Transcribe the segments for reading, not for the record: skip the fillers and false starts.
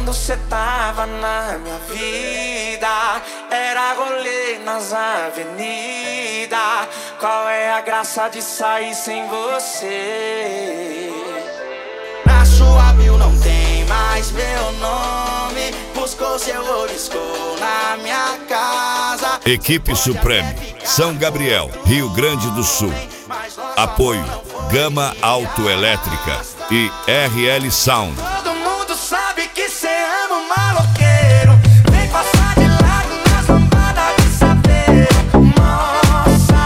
quando cê tava na minha vida, era rolê nas avenidas. Qual é a graça de sair sem você? Na sua bio não tem mais meu nome. Buscou seu oriscou na minha casa. Equipe Supreme, São Gabriel, Rio Grande do Sul. Apoio Gama Autoelétrica e RL Sound. Todo mundo sabe que cê ama o maloqueiro. Vem passar de lado nas lambadas de saveiro. Mó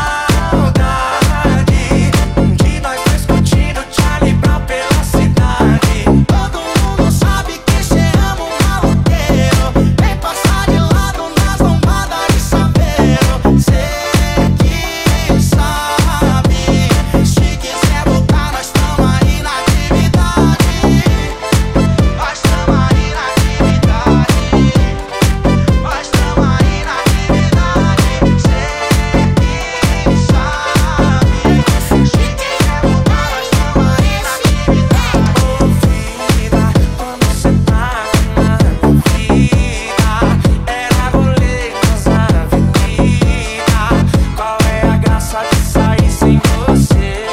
saudade de nós dois curtindo Charlie Brown pela cidade. Todo mundo sabe que cê ama o maloqueiro. Vem passar de lado nas lambadas de saveiro. Cê que sabe, se quiser voltar nós tamo aí na atividade. Nós tamo aí na atividade. Nós tamo aí na atividade. Cê que sabe, se quiser voltar nós tamo aí na atividade. Ô vida, quando cê tava na minha vida, era rolê nas avenidas. Qual é a graça de sair sem você?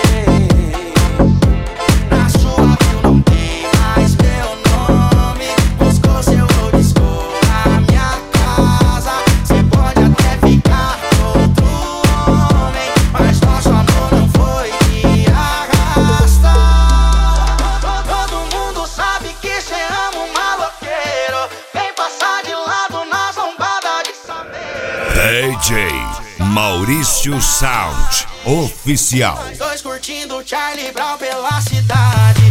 Na sua bio não tem mais meu nome. Buscou seu oriscou na minha casa. Cê pode até ficar com outro homem, mas nosso amor não foi de arrasta. Todo mundo sabe que cê ama o maloqueiro. Vem passar de lado nas lombadas de saber. DJ Maurício Sound Oficial. Dois curtindo Charlie Brown pela cidade.